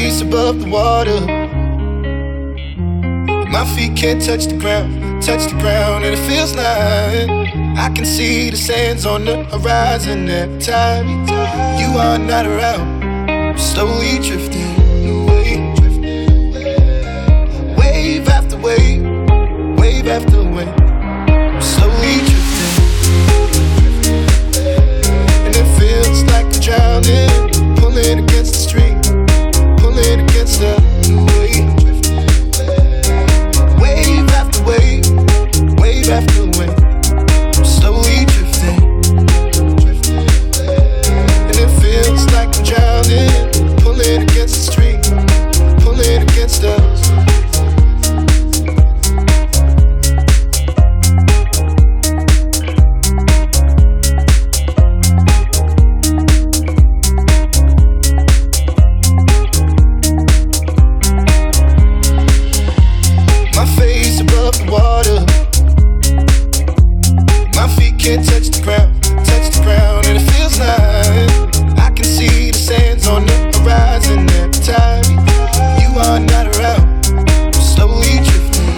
face above the water. My feet can't touch the ground, and it feels like I can see the sands on the horizon every time you are not around. I'm slowly drifting away, wave after wave, wave after wave. I'm slowly drifting, and it feels like I'm drowning, pulling against the stream, pulling against the wave. Wave after wave, wave after wave. I'm slowly drifting, and it feels like I'm drowning, pulling against the stream, pulling against us. My face above the water. My feet can't touch the ground, and it feels like I can see the sands on the horizon every time you are not around. I'm slowly drifting,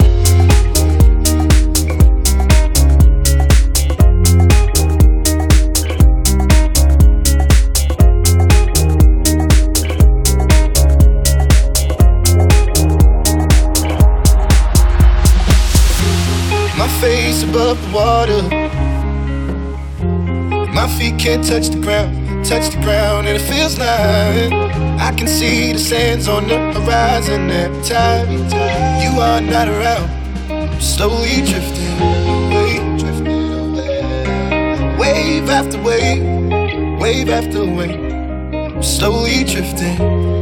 my face above the water. My feet can't touch the ground, and it feels like I can see the sands on the horizon every time you are not around. I'm slowly drifting away, wave after wave, wave after wave. I'm slowly drifting,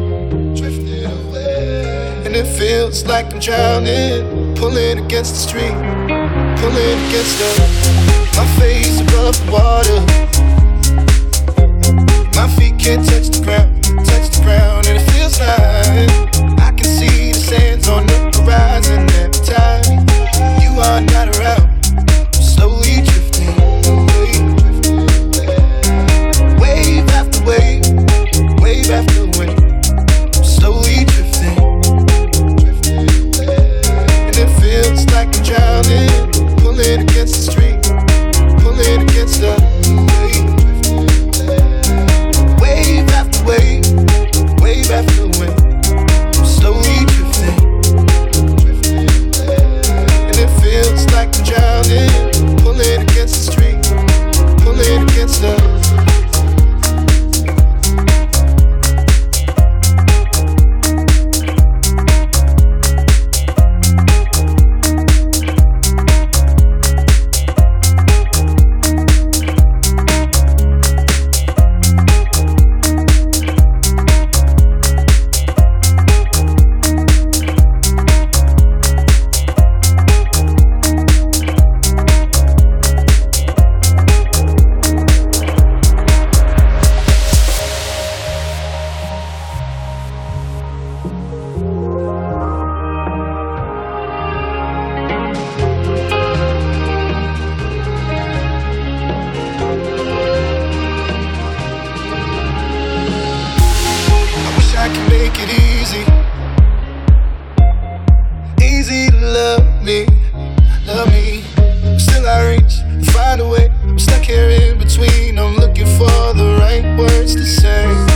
and it feels like I'm drowning, pulling against the stream, pulling against my face above the water. My feet can't touch the ground, and it feels like I can see the sands on the horizon every time you are not around. I'm slowly drifting away, wave after wave, wave after wave. I'm slowly drifting, and it feels like I'm drowning, pulling against the stream, pulling against the wave. Wave after wave, wave after wave. I'm slowly drifting, and it feels like I'm drowning, pulling against the stream, pulling against the. I can make it easy, easy to love me, but still I reach and find a way. I'm stuck here in between, I'm looking for the right words to say.